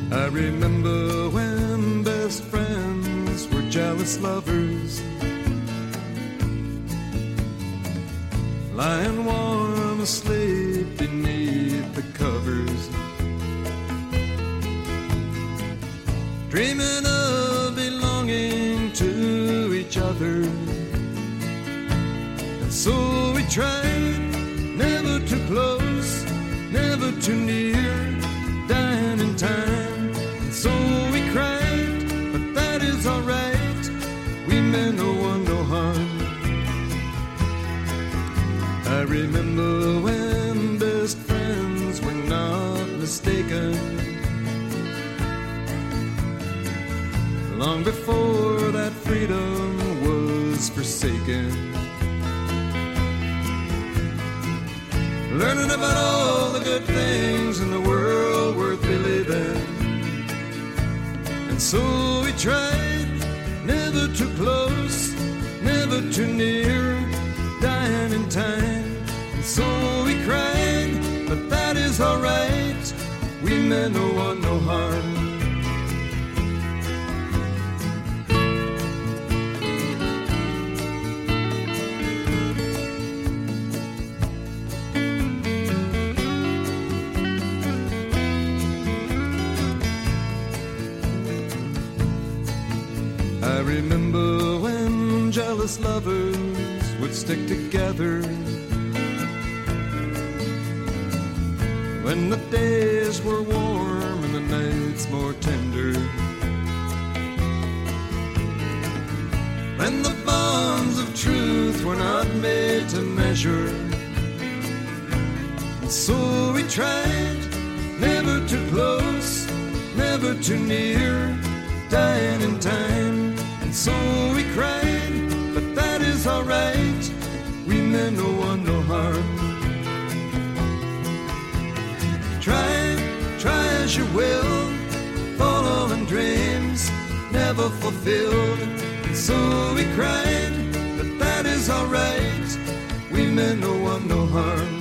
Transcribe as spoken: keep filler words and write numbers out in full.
I remember when best friends were jealous lovers, lying warm asleep beneath the covers, dreaming of belonging to each other. And so we tried, never too close, never too near, dying in time. And so we cried, but that is alright, we meant no one no harm. I remember when best friends were not mistaken, long before that freedom was forsaken. Learning about all the good things in the world worth believing. And so we tried, never too close, never too near, dying in time. And so we cried, but that is alright, we meant no one no harm. I remember when jealous lovers would stick together, when the days were warm and the nights more tender, when the bonds of truth were not made to measure. And so we tried, never too close, never too near, dying in time. And so we cried, but that is alright, we meant no one no harm. Try, try as you will, following dreams never fulfilled. And so we cried, but that is alright, we meant no one no harm.